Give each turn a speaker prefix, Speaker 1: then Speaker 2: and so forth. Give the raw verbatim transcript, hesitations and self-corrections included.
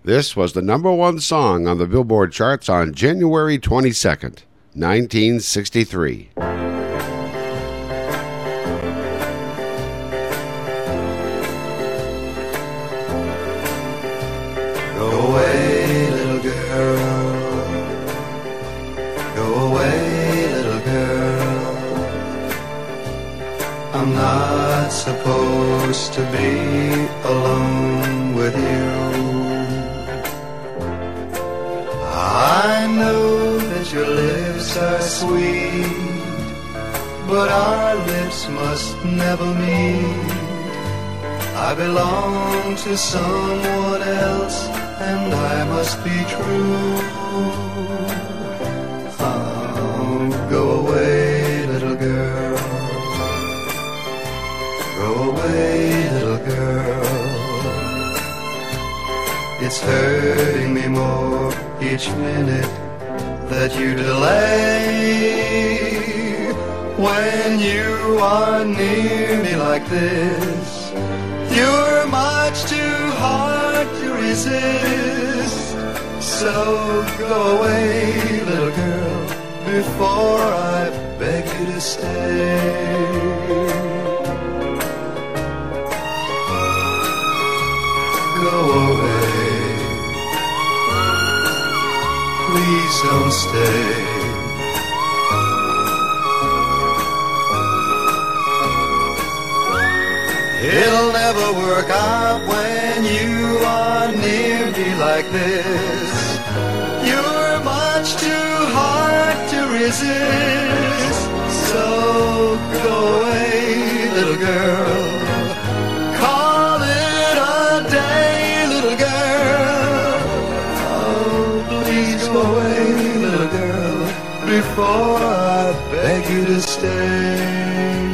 Speaker 1: This was the number one song on the Billboard charts on January twenty-second, nineteen sixty-three.
Speaker 2: Go away, little girl. Go away, little girl. I'm not supposed to be alone with you. I know that your lips are sweet, but our lips must never meet. I belong to someone else, and I must be true. Oh, go away, little girl. Go away, little girl. It's hurting me more each minute that you delay. When you are near me like this, you're much too hard to resist. So go away, little girl, before I beg you to stay. Go away, please don't stay. It'll never work out when you are near me like this. You're much too hard to resist. So go away, little girl. Call it a day, little girl. Oh, please go away, little girl, before I beg you to stay.